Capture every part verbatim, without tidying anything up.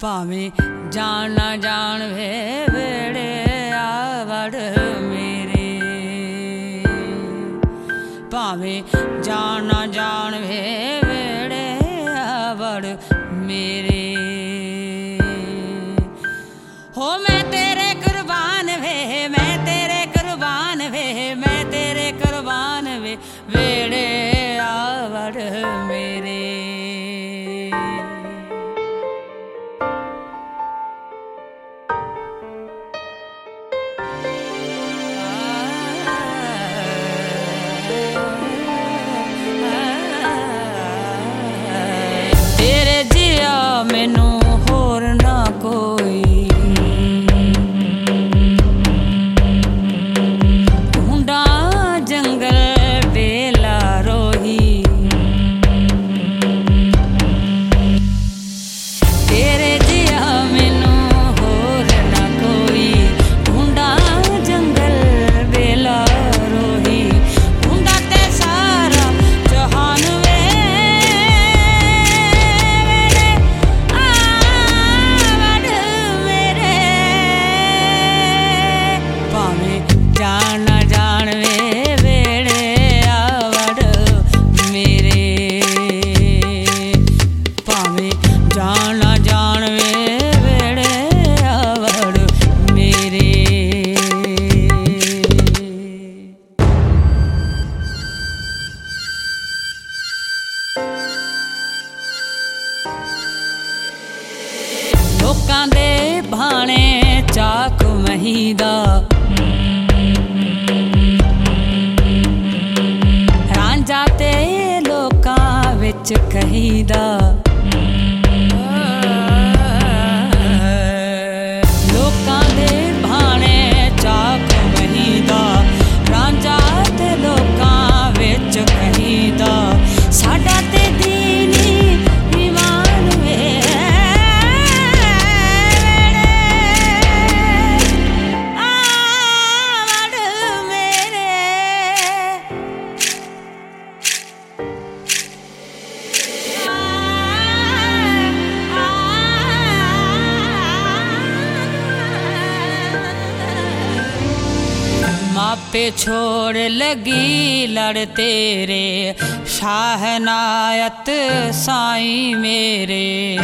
भावें जान ना जान वे वेड़े आवड़ मेरे, भावें जान ना जान वे वेड़े आवड़ मेरे। हो मैं तेरे कुर्बान वे, मैं तेरे कुर्बान वे, मैं तेरे कुर्बान वे वेड़े आवड़ मेरे। तेरे जिया मैनू होर ना कोई, ढूंढा जंगल बेला रोही। तेरे जिया मैनू होर ना कोई, ढूंढा जंगल बेला रोही। ढूंढा ते सारा जहान वे जान ना जान वे वेड़े आवड़ मेरे, भावें जान ना जान वे वेड़े आवड़ मेरे। लोकां दे भाने चाक महीदा, जाते लोकां विच कहीदा। लोकां दे भाने चाक महीदा, रांझा ते लोकां विच कहीदा। साडा ते दीनी ईमान वे आवड़ मेरे। मापे छोड़ लगी लड़ तेरे, शाहनायत साईं मेरे।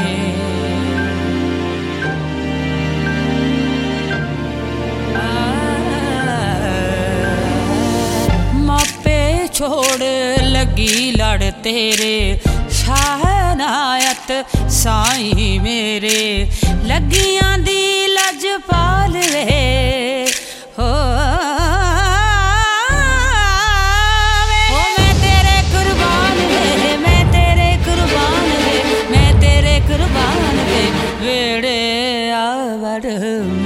मापे छोड़ लगी लड़ तेरे, शाहनायत साईं मेरे। लगियां दी लजपाल वे हो, मैं तेरे कुर्बान वे, मैं तेरे कुर्बान वे, मैं तेरे कुर्बान वे वेड़े आवड़